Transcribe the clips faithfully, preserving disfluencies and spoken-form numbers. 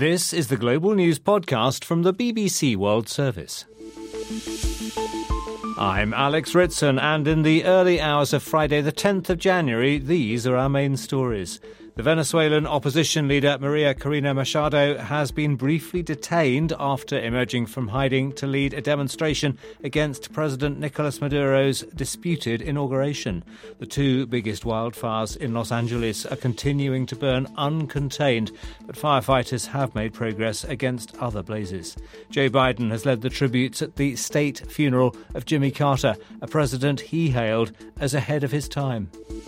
This is the Global News Podcast from the B B C World Service. I'm Alex Ritson, and in the early hours of Friday the tenth of January, these are our main stories. The Venezuelan opposition leader Maria Corina Machado has been briefly detained after emerging from hiding to lead a demonstration against President Nicolas Maduro's disputed inauguration. The two biggest wildfires in Los Angeles are continuing to burn uncontained, but firefighters have made progress against other blazes. Joe Biden has led the tributes at the state funeral of Jimmy Carter, a president he hailed as ahead of his time.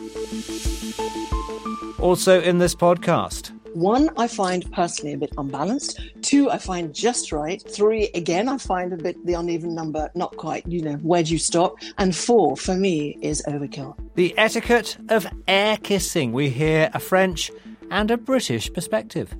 Also in this podcast. One, I find personally a bit unbalanced. Two, I find just right. Three, again, I find a bit the uneven number, not quite, you know, where do you stop? And four, for me, is overkill. The etiquette of air kissing. We hear a French and a British perspective.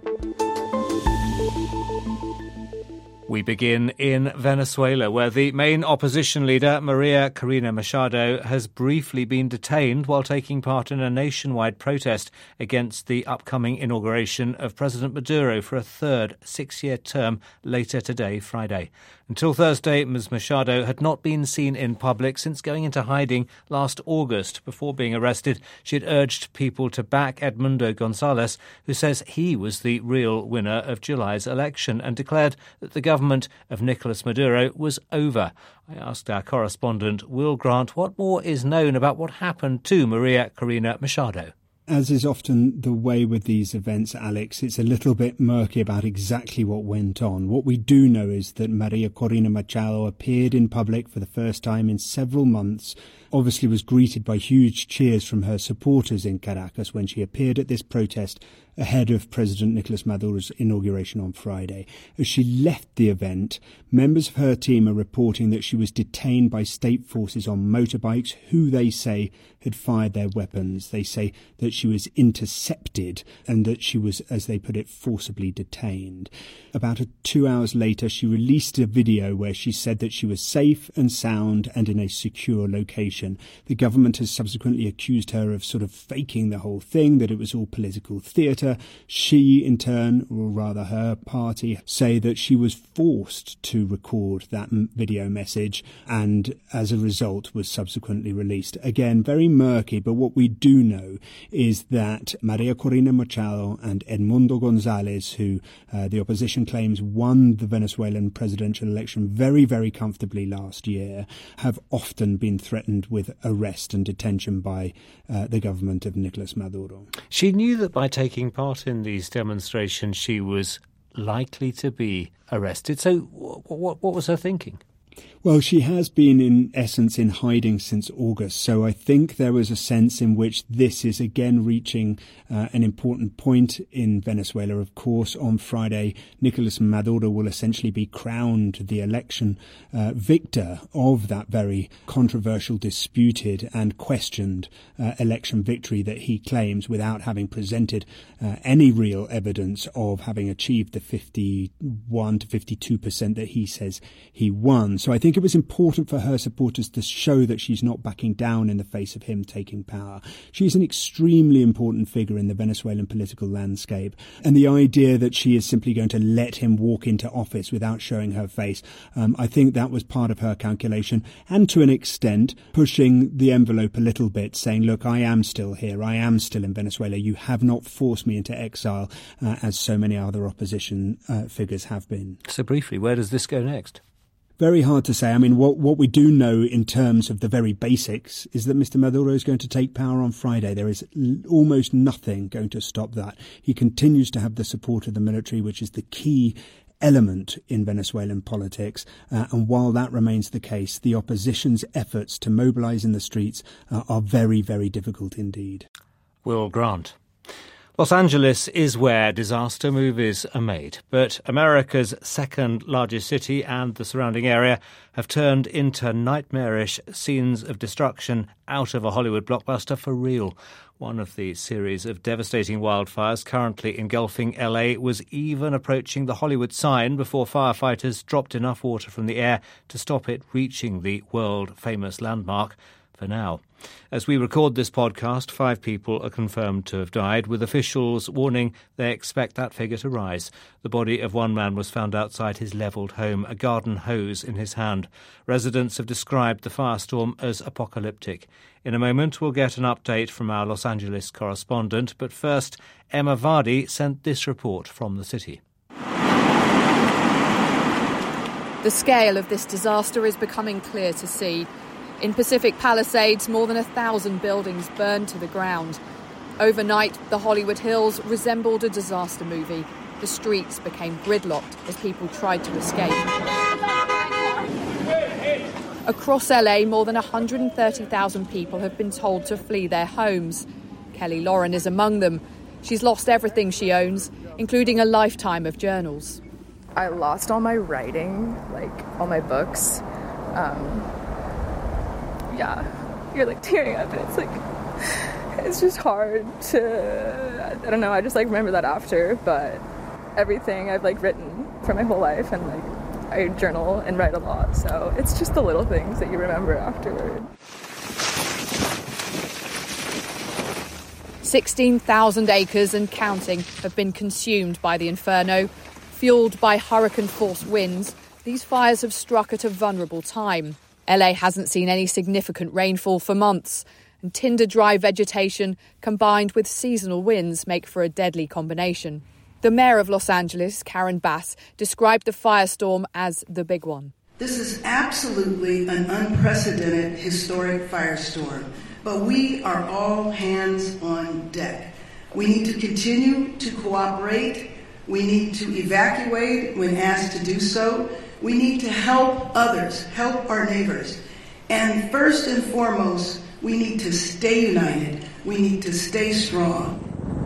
We begin in Venezuela, where the main opposition leader, Maria Corina Machado, has briefly been detained while taking part in a nationwide protest against the upcoming inauguration of President Maduro for a third six-year term later today, Friday. Until Thursday, Miz Machado had not been seen in public since going into hiding last August. Before being arrested, she had urged people to back Edmundo Gonzalez, who says he was the real winner of July's election, and declared that the government of Nicolas Maduro was over. I asked our correspondent, Will Grant, what more is known about what happened to Maria Corina Machado. As is often the way with these events, Alex, it's a little bit murky about exactly what went on. What we do know is that Maria Corina Machado appeared in public for the first time in several months, obviously was greeted by huge cheers from her supporters in Caracas when she appeared at this protest ahead of President Nicolas Maduro's inauguration on Friday. As she left the event, members of her team are reporting that she was detained by state forces on motorbikes who they say had fired their weapons. They say that she was intercepted and that she was, as they put it, forcibly detained. About a, two hours later, she released a video where she said that she was safe and sound and in a secure location. The government has subsequently accused her of sort of faking the whole thing, that it was all political theatre. She, in turn, or rather her party, say that she was forced to record that video message and, as a result, was subsequently released. Again, very murky, but what we do know is that Maria Corina Machado and Edmundo Gonzalez, who uh, the opposition claims won the Venezuelan presidential election very, very comfortably last year, have often been threatened with arrest and detention by uh, the government of Nicolas Maduro. She knew that by taking part in these demonstrations she was likely to be arrested. So what, what was her thinking? Well, she has been, in essence, in hiding since August, so I think there was a sense in which this is again reaching uh, an important point in Venezuela. Of course, on Friday, Nicolas Maduro will essentially be crowned the election uh, victor of that very controversial, disputed and questioned uh, election victory that he claims without having presented uh, any real evidence of having achieved the fifty-one to fifty-two percent that he says he won. So I think it was important for her supporters to show that she's not backing down in the face of him taking power. She's an extremely important figure in the Venezuelan political landscape, and the idea that she is simply going to let him walk into office without showing her face, um, I think that was part of her calculation, and to an extent pushing the envelope a little bit, saying, look, I am still here, I am still in Venezuela, you have not forced me into exile, uh, as so many other opposition uh, figures have been. So briefly, where does this go next? Very hard to say. I mean, what, what we do know in terms of the very basics is that Mister Maduro is going to take power on Friday. There is l- almost nothing going to stop that. He continues to have the support of the military, which is the key element in Venezuelan politics. Uh, and while that remains the case, the opposition's efforts to mobilise in the streets uh, are very, very difficult indeed. Will Grant. Los Angeles is where disaster movies are made, but America's second largest city and the surrounding area have turned into nightmarish scenes of destruction out of a Hollywood blockbuster for real. One of the series of devastating wildfires currently engulfing L A was even approaching the Hollywood sign before firefighters dropped enough water from the air to stop it reaching the world-famous landmark. for now. As we record this podcast, five people are confirmed to have died, with officials warning they expect that figure to rise. The body of one man was found outside his levelled home, a garden hose in his hand. Residents have described the firestorm as apocalyptic. In a moment, we'll get an update from our Los Angeles correspondent, but first, Emma Vardy sent this report from the city. The scale of this disaster is becoming clear to see. In Pacific Palisades, more than a thousand buildings burned to the ground. Overnight, the Hollywood Hills resembled a disaster movie. The streets became gridlocked as people tried to escape. Across L A, more than one hundred thirty thousand people have been told to flee their homes. Kelly Lauren is among them. She's lost everything she owns, including a lifetime of journals. I lost all my writing, like all my books. Um, yeah, you're like tearing up, and it's like, it's just hard to, I don't know, I just like remember that after, but everything I've like written for my whole life, and like I journal and write a lot, so it's just the little things that you remember afterward. sixteen thousand acres and counting have been consumed by the inferno. Fueled by hurricane-force winds, these fires have struck at a vulnerable time. L A hasn't seen any significant rainfall for months, and tinder-dry vegetation combined with seasonal winds make for a deadly combination. The mayor of Los Angeles, Karen Bass, described the firestorm as the big one. This is absolutely an unprecedented historic firestorm, but we are all hands on deck. We need to continue to cooperate. We need to evacuate when asked to do so. We need to help others, help our neighbors. And first and foremost, we need to stay united. We need to stay strong.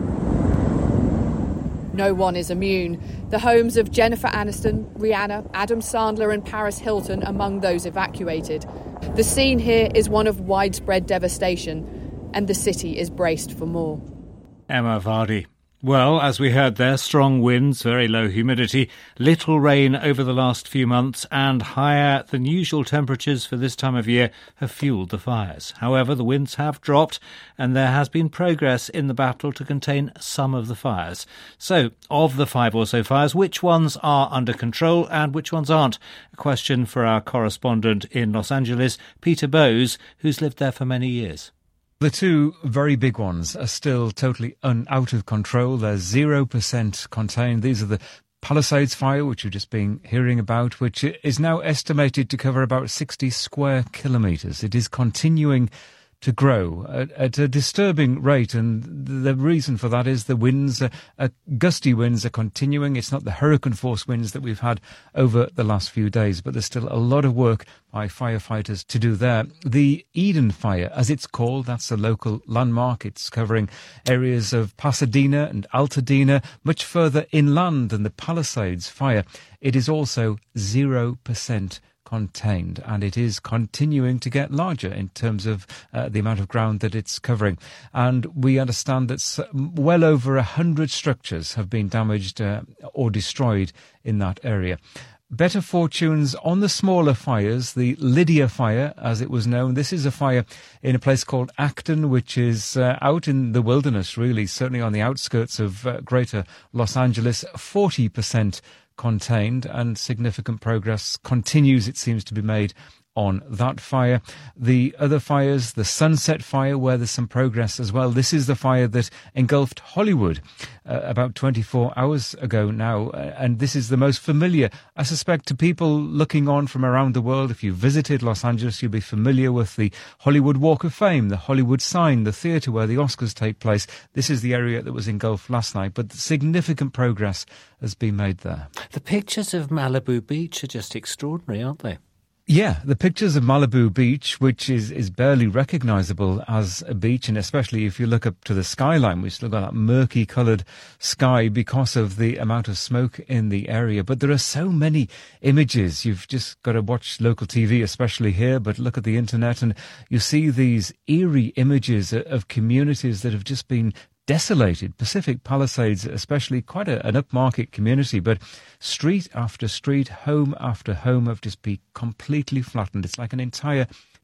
No one is immune. The homes of Jennifer Aniston, Rihanna, Adam Sandler and Paris Hilton among those evacuated. The scene here is one of widespread devastation, and the city is braced for more. Emma Vardy. Well, as we heard there, strong winds, very low humidity, little rain over the last few months, and higher than usual temperatures for this time of year have fuelled the fires. However, the winds have dropped, and there has been progress in the battle to contain some of the fires. So, of the five or so fires, which ones are under control and which ones aren't? A question for our correspondent in Los Angeles, Peter Bowes, who's lived there for many years. The two very big ones are still totally un- out of control. They're zero percent contained. These are the Palisades fire, which you've just been hearing about, which is now estimated to cover about sixty square kilometres. It is continuing to grow at, at a disturbing rate, and the reason for that is the winds, uh, uh, gusty winds are continuing. It's not the hurricane force winds that we've had over the last few days, but there's still a lot of work by firefighters to do there. The Eden Fire, as it's called, that's a local landmark. It's covering areas of Pasadena and Altadena, much further inland than the Palisades fire. It is also zero percent contained, and it is continuing to get larger in terms of uh, the amount of ground that it's covering. And we understand that well over a hundred structures have been damaged uh, or destroyed in that area. Better fortunes on the smaller fires, the Lydia fire, as it was known. This is a fire in a place called Acton, which is uh, out in the wilderness, really, certainly on the outskirts of uh, greater Los Angeles, forty percent contained, and significant progress continues, it seems, to be made on that fire. The other fires, the Sunset Fire, where there's some progress as well. This is the fire that engulfed Hollywood uh, about twenty-four hours ago now, uh, and this is the most familiar, I suspect, to people looking on from around the world. If you visited Los Angeles, you'll be familiar with the Hollywood Walk of Fame, the Hollywood sign, the theatre where the Oscars take place. This is the area that was engulfed last night, but significant progress has been made there. The pictures of Malibu Beach are just extraordinary, aren't they? Yeah, the pictures of Malibu Beach, which is, is barely recognisable as a beach, and especially if you look up to the skyline, we've still got that murky coloured sky because of the amount of smoke in the area. But there are so many images. You've just got to watch local T V, especially here, but look at the internet and you see these eerie images of communities that have just been desolated. Pacific Palisades, especially, quite a, an upmarket community, but street after street, home after home have just been completely flattened. It's like an entire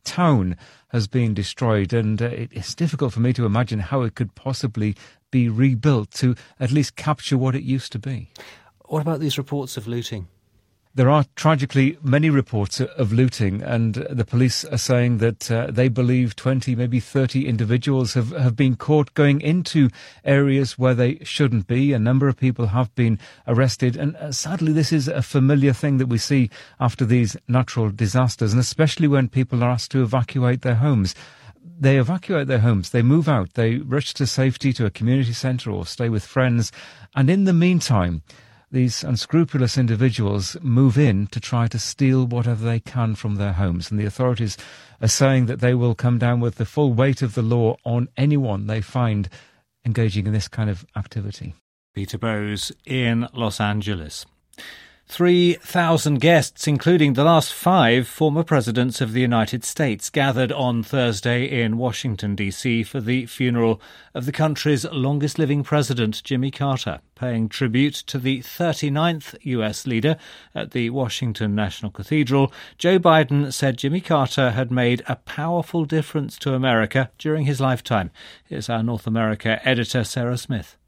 town has been destroyed, and uh, it's difficult for me to imagine how it could possibly be rebuilt to at least capture what it used to be. What about these reports of looting? There are tragically many reports of looting, and the police are saying that uh, they believe twenty, maybe thirty individuals have, have been caught going into areas where they shouldn't be. A number of people have been arrested, and uh, sadly this is a familiar thing that we see after these natural disasters, and especially when people are asked to evacuate their homes. They evacuate their homes, they move out, they rush to safety to a community centre or stay with friends, and in the meantime these unscrupulous individuals move in to try to steal whatever they can from their homes. And the authorities are saying that they will come down with the full weight of the law on anyone they find engaging in this kind of activity. Peter Bowes in Los Angeles. three thousand guests, including the last five former presidents of the United States, gathered on Thursday in Washington, D C for the funeral of the country's longest-living president, Jimmy Carter. Paying tribute to the thirty-ninth U S leader at the Washington National Cathedral, Joe Biden said Jimmy Carter had made a powerful difference to America during his lifetime. Here's our North America editor, Sarah Smith.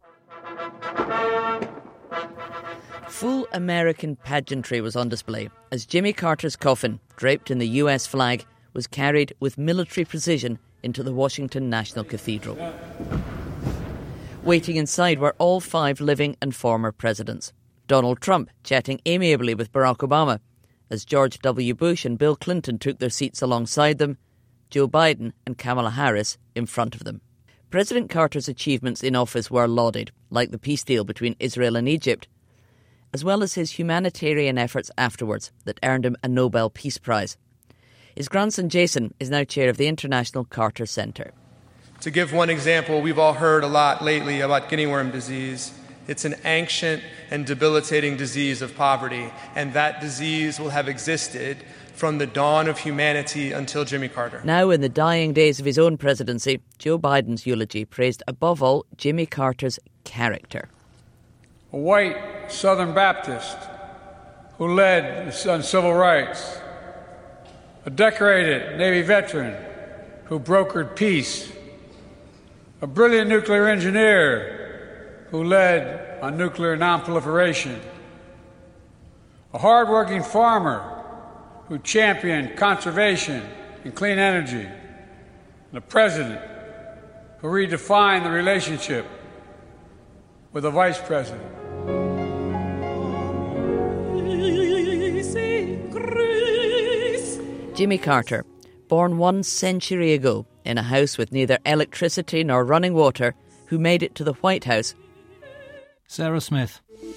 Full American pageantry was on display as Jimmy Carter's coffin, draped in the U S flag, was carried with military precision into the Washington National Cathedral. Waiting inside were all five living and former presidents. Donald Trump chatting amiably with Barack Obama, as George W. Bush and Bill Clinton took their seats alongside them, Joe Biden and Kamala Harris in front of them. President Carter's achievements in office were lauded, like the peace deal between Israel and Egypt, as well as his humanitarian efforts afterwards that earned him a Nobel Peace Prize. His grandson Jason is now chair of the International Carter Center. To give one example, we've all heard a lot lately about guinea worm disease. It's an ancient and debilitating disease of poverty, and that disease will have existed from the dawn of humanity until Jimmy Carter. Now, in the dying days of his own presidency, Joe Biden's eulogy praised above all Jimmy Carter's character. A white Southern Baptist who led on civil rights, a decorated Navy veteran who brokered peace, a brilliant nuclear engineer who led on nuclear nonproliferation, a hardworking farmer who championed conservation and clean energy, and a president who redefined the relationship with a vice president. Jimmy Carter, born one century ago in a house with neither electricity nor running water, who made it to the White House. Sarah Smith.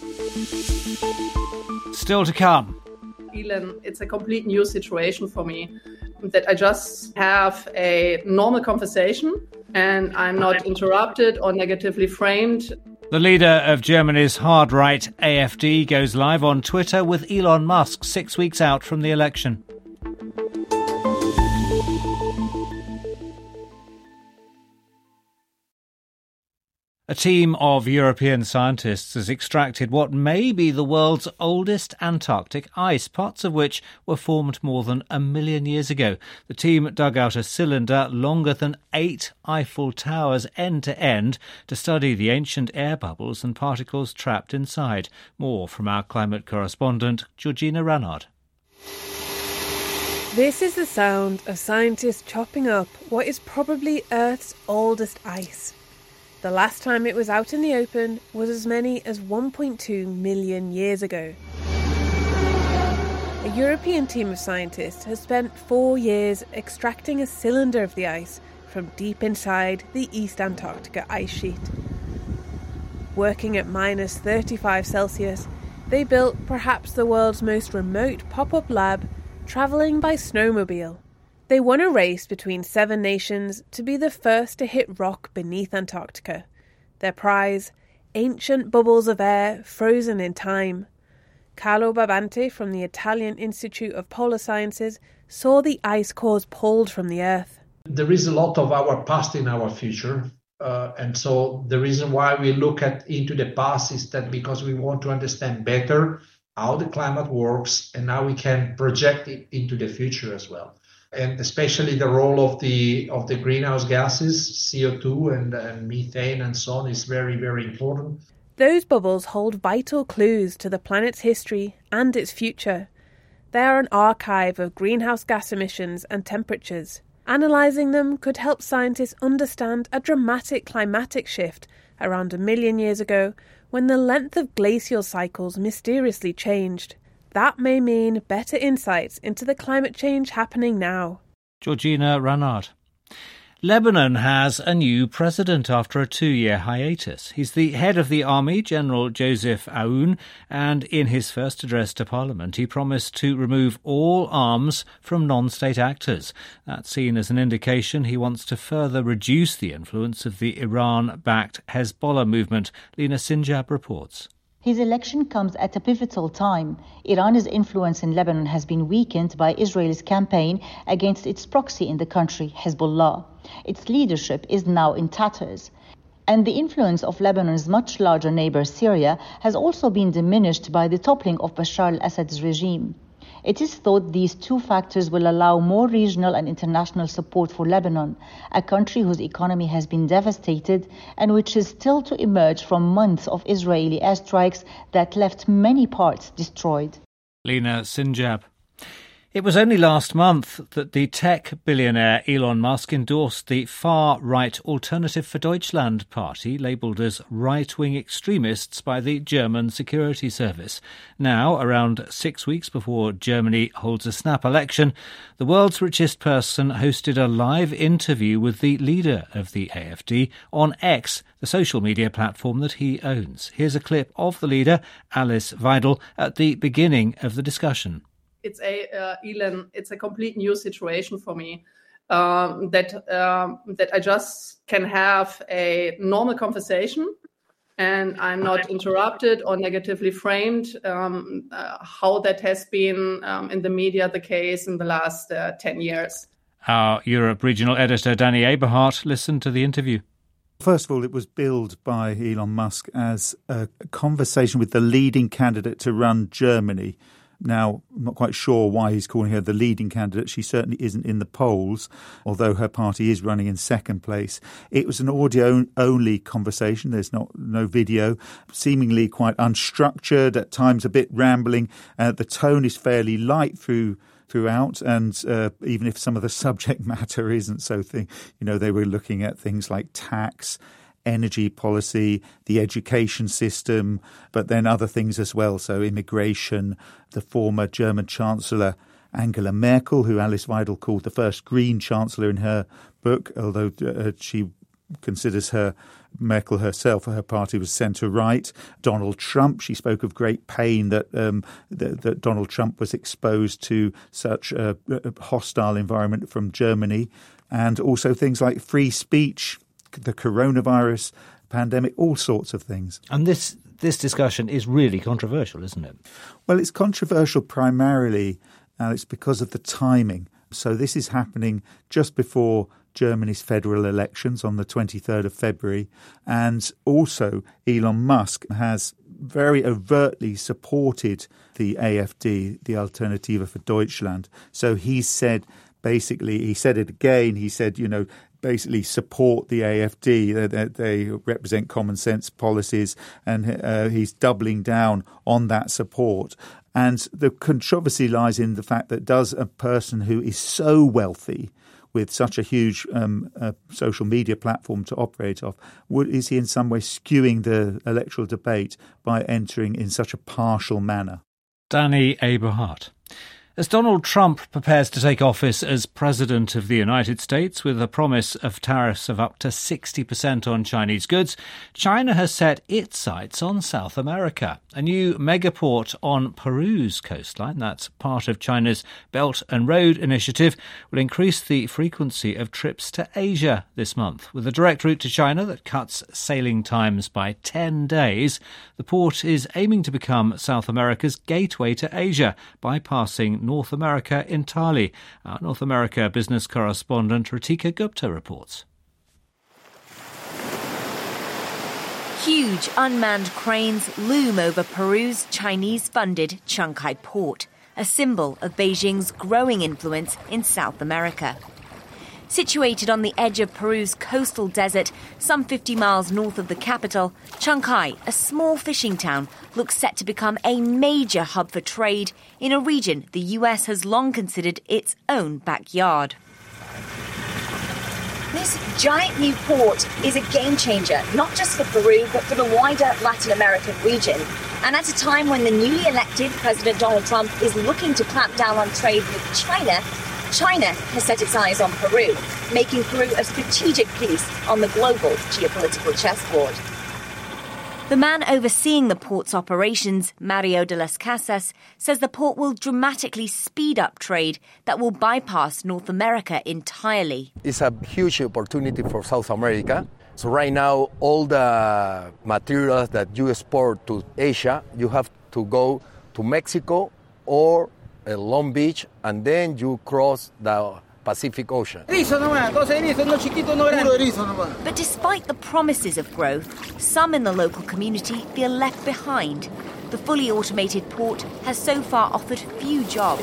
Still to come. Elon, it's a complete new situation for me, that I just have a normal conversation and I'm not interrupted or negatively framed. The leader of Germany's hard-right A F D goes live on Twitter with Elon Musk six weeks out from the election. A team of European scientists has extracted what may be the world's oldest Antarctic ice, parts of which were formed more than a million years ago. The team dug out a cylinder longer than eight Eiffel Towers end to end to study the ancient air bubbles and particles trapped inside. More from our climate correspondent, Georgina Ranard. This is the sound of scientists chopping up what is probably Earth's oldest ice. The last time it was out in the open was as many as one point two million years ago. A European team of scientists has spent four years extracting a cylinder of the ice from deep inside the East Antarctica ice sheet. Working at minus thirty-five Celsius, they built perhaps the world's most remote pop-up lab, travelling by snowmobile. They won a race between seven nations to be the first to hit rock beneath Antarctica. Their prize, ancient bubbles of air frozen in time. Carlo Babante from the Italian Institute of Polar Sciences saw the ice cores pulled from the Earth. There is a lot of our past in our future. Uh, and so the reason why we look at into the past is that because we want to understand better how the climate works and how we can project it into the future as well. and especially the role of the of the greenhouse gases, C O two and, and methane and so on, is very, very important. Those bubbles hold vital clues to the planet's history and its future. They are an archive of greenhouse gas emissions and temperatures. Analysing them could help scientists understand a dramatic climatic shift around a million years ago when the length of glacial cycles mysteriously changed. That may mean better insights into the climate change happening now. Georgina Ranard. Lebanon has a new president after a two-year hiatus. He's the head of the army, General Joseph Aoun, and in his first address to Parliament, he promised to remove all arms from non-state actors. That's seen as an indication he wants to further reduce the influence of the Iran-backed Hezbollah movement. Lina Sinjab reports. His election comes at a pivotal time. Iran's influence in Lebanon has been weakened by Israel's campaign against its proxy in the country, Hezbollah. Its leadership is now in tatters. And the influence of Lebanon's much larger neighbour, Syria, has also been diminished by the toppling of Bashar al-Assad's regime. It is thought these two factors will allow more regional and international support for Lebanon, a country whose economy has been devastated and which is still to emerge from months of Israeli airstrikes that left many parts destroyed. Lina Sinjab. It was only last month that the tech billionaire Elon Musk endorsed the far-right Alternative for Deutschland party, labelled as right-wing extremists by the German security service. Now, around six weeks before Germany holds a snap election, the world's richest person hosted a live interview with the leader of the A F D on X, the social media platform that he owns. Here's a clip of the leader, Alice Weidel, at the beginning of the discussion. It's a uh, Elon. It's a complete new situation for me. Um, that um, that I just can have a normal conversation, and I'm not interrupted or negatively framed. Um, uh, how that has been um, in the media the case in the last uh, ten years. Our Europe regional editor Danny Eberhardt listened to the interview. First of all, it was billed by Elon Musk as a conversation with the leading candidate to run Germany. Now, I'm not quite sure why he's calling her the leading candidate. She certainly isn't in the polls, although her party is running in second place. It was an audio-only conversation. There's not no video, seemingly quite unstructured, at times a bit rambling. Uh, the tone is fairly light through throughout, and uh, even if some of the subject matter isn't so thing, you know, they were looking at things like tax, energy policy, the education system, but then other things as well. So immigration, the former German Chancellor Angela Merkel, who Alice Weidel called the first Green Chancellor in her book, although uh, she considers her Merkel herself, her party was centre-right. Donald Trump, she spoke of great pain that, um, that, that Donald Trump was exposed to such a, a hostile environment from Germany, and also things like free speech, the coronavirus pandemic, all sorts of things. And this this discussion is really controversial, isn't it? Well, it's controversial primarily, Alex, because of the timing. So this is happening just before Germany's federal elections on the twenty-third of February. And also Elon Musk has very overtly supported the A F D, the Alternative for Deutschland. So he said, basically, he said it again, he said, you know, basically support the A F D. They, they represent common sense policies, and uh, he's doubling down on that support. And the controversy lies in the fact that does a person who is so wealthy with such a huge um, uh, social media platform to operate off, would, is he in some way skewing the electoral debate by entering in such a partial manner? Danny Eberhardt. As Donald Trump prepares to take office as President of the United States with a promise of tariffs of up to sixty percent on Chinese goods, China has set its sights on South America. A new megaport on Peru's coastline, that's part of China's Belt and Road Initiative, will increase the frequency of trips to Asia this month. With a direct route to China that cuts sailing times by ten days, the port is aiming to become South America's gateway to Asia, bypassing North America entirely. Our North America business correspondent Ritika Gupta reports. Huge unmanned cranes loom over Peru's Chinese-funded Chancay port. a symbol of Beijing's growing influence in South America. Situated on the edge of Peru's coastal desert, some fifty miles north of the capital, Chancay, a small fishing town, looks set to become a major hub for trade in a region the U S has long considered its own backyard. This giant new port is a game changer, not just for Peru, but for the wider Latin American region. And at a time when the newly elected President Donald Trump is looking to clamp down on trade with China, China has set its eyes on Peru, making Peru a strategic piece on the global geopolitical chessboard. The man overseeing the port's operations, Mario de las Casas, says the port will dramatically speed up trade that will bypass North America entirely. It's a huge opportunity for South America. So right now, all the materials that you export to Asia, you have to go to Mexico or uh, Long Beach, and then you cross the Pacific Ocean. But despite the promises of growth, some in the local community feel left behind. The fully automated port has so far offered few jobs.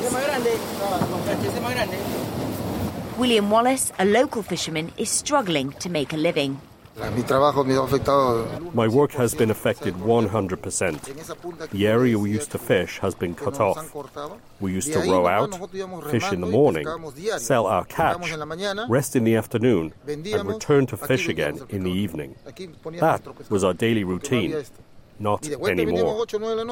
William Wallace, a local fisherman, is struggling to make a living. My work has been affected one hundred percent. The area we used to fish has been cut off. We used to row out, fish in the morning, sell our catch, rest in the afternoon, and return to fish again in the evening. That was our daily routine. Not anymore.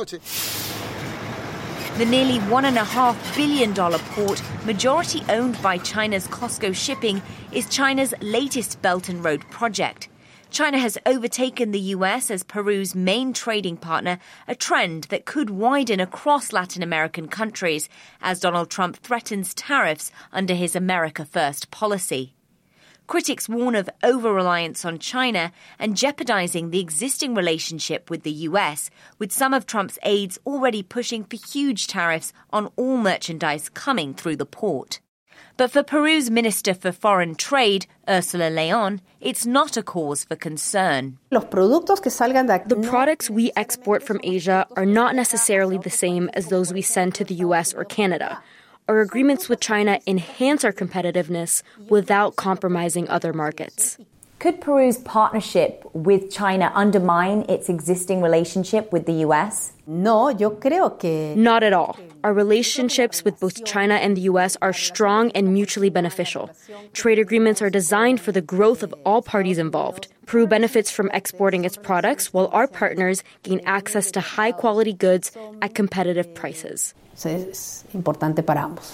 The nearly one point five billion dollars port, majority owned by China's COSCO Shipping, is China's latest Belt and Road project. China has overtaken the U S as Peru's main trading partner, a trend that could widen across Latin American countries as Donald Trump threatens tariffs under his America First policy. Critics warn of over-reliance on China and jeopardizing the existing relationship with the U S, with some of Trump's aides already pushing for huge tariffs on all merchandise coming through the port. But for Peru's Minister for Foreign Trade, Ursula León, it's not a cause for concern. The products we export from Asia are not necessarily the same as those we send to the U S or Canada. Our agreements with China enhance our competitiveness without compromising other markets. Could Peru's partnership with China undermine its existing relationship with the U S? No, yo creo que... Not at all. Our relationships with both China and the U S are strong and mutually beneficial. Trade agreements are designed for the growth of all parties involved. Peru benefits from exporting its products, while our partners gain access to high-quality goods at competitive prices. Es importante para ambos.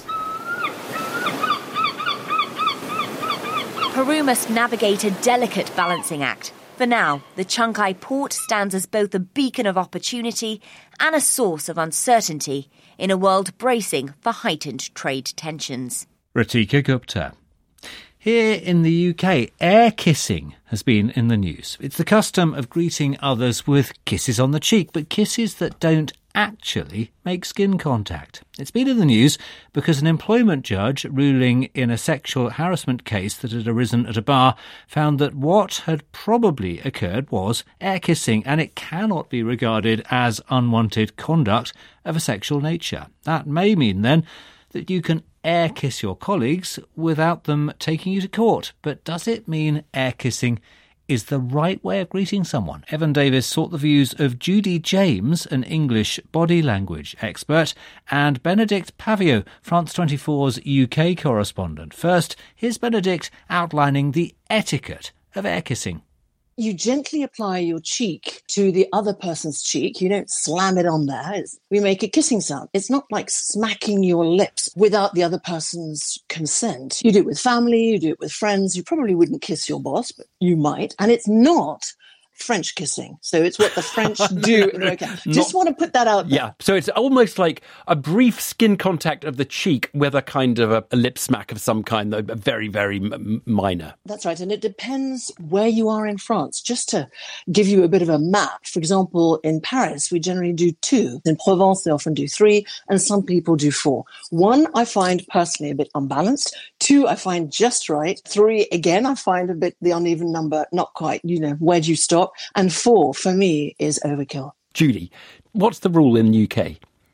Peru must navigate a delicate balancing act. For now, the Chancay port stands as both a beacon of opportunity and a source of uncertainty in a world bracing for heightened trade tensions. Ritika Gupta. Here in the U K, air kissing has been in the news. It's the custom of greeting others with kisses on the cheek, but kisses that don't actually make skin contact. It's been in the news because an employment judge ruling in a sexual harassment case that had arisen at a bar found that what had probably occurred was air kissing, and it cannot be regarded as unwanted conduct of a sexual nature. That may mean then that you can air kiss your colleagues without them taking you to court. But does it mean air kissing is the right way of greeting someone? Evan Davis sought the views of Judy James, an English body language expert, and Benedict Pavio, France twenty-four's U K correspondent. First, here's Benedict outlining the etiquette of air kissing. You gently apply your cheek to the other person's cheek. You don't slam it on there. It's, we make a kissing sound. It's not like smacking your lips without the other person's consent. You do it with family, you do it with friends. You probably wouldn't kiss your boss, but you might. And it's not French kissing. So it's what the French do. Okay. Just want to put that out there. Yeah. So it's almost like a brief skin contact of the cheek with a kind of a, a lip smack of some kind, though very, very m- minor. That's right. And it depends where you are in France. Just to give you a bit of a map, for example, in Paris, we generally do two. In Provence, they often do three, and some people do four. One, I find personally a bit unbalanced. Two, I find just right. Three, again, I find a bit the uneven number, not quite, you know, where do you stop? And four, for me, is overkill. Judy, what's the rule in the U K?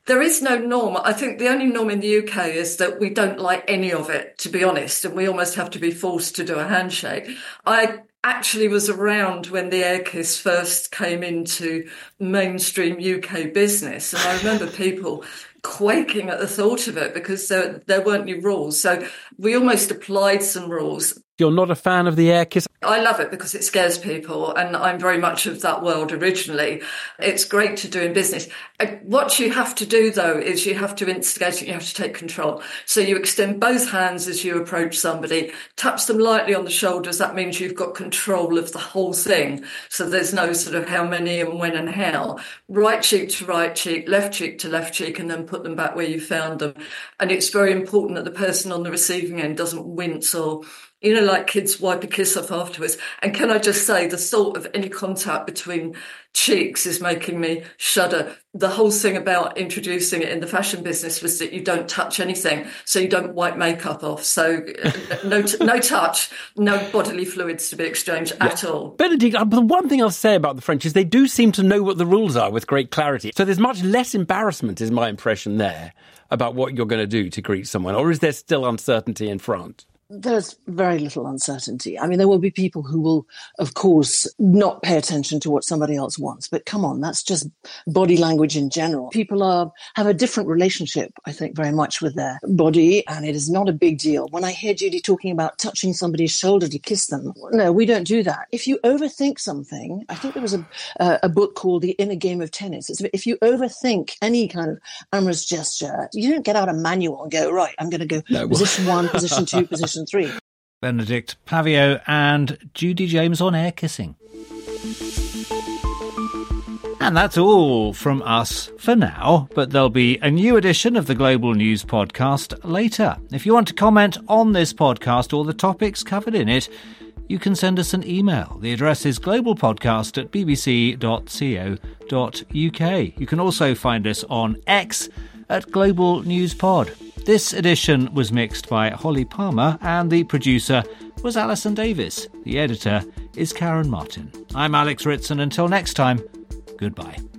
There is no norm. I think the only norm in the U K is that we don't like any of it, to be honest, and we almost have to be forced to do a handshake. I actually was around when the air kiss first came into mainstream U K business, and I remember people quaking at the thought of it because there, there weren't any rules. So we almost applied some rules. You're not a fan of the air kiss? I love it because it scares people, and I'm very much of that world originally. It's great to do in business. What you have to do, though, is you have to instigate it, you have to take control. So you extend both hands as you approach somebody, touch them lightly on the shoulders. That means you've got control of the whole thing. So there's no sort of how many and when and how. Right cheek to right cheek, left cheek to left cheek, and then put them back where you found them. And it's very important that the person on the receiving end doesn't wince or, you know, like kids wipe a kiss off afterwards. And can I just say, the thought of any contact between cheeks is making me shudder. The whole thing about introducing it in the fashion business was that you don't touch anything, so you don't wipe makeup off. So no t- no touch, no bodily fluids to be exchanged yeah. at all. Benedict, the one thing I'll say about the French is they do seem to know what the rules are with great clarity. So there's much less embarrassment, is my impression there, about what you're going to do to greet someone. Or is there still uncertainty in France? There's very little uncertainty. I mean, there will be people who will, of course, not pay attention to what somebody else wants. But come on, that's just body language in general. People are have a different relationship, I think, very much with their body, and it is not a big deal. When I hear Judy talking about touching somebody's shoulder to kiss them, no, we don't do that. If you overthink something, I think there was a, uh, a book called The Inner Game of Tennis. It's, if you overthink any kind of amorous gesture, you don't get out a manual and go, right, I'm going to go no, position one, position two, position three. Benedict Pavio and Judy James on air kissing. And that's all from us for now, but there'll be a new edition of the Global News Podcast later. If you want to comment on this podcast or the topics covered in it, you can send us an email. The address is globalpodcast at b b c dot co dot u k. You can also find us on X at Global News Pod. This edition was mixed by Holly Palmer and the producer was Alison Davis. The editor is Karen Martin. I'm Alex Ritson. Until next time, goodbye.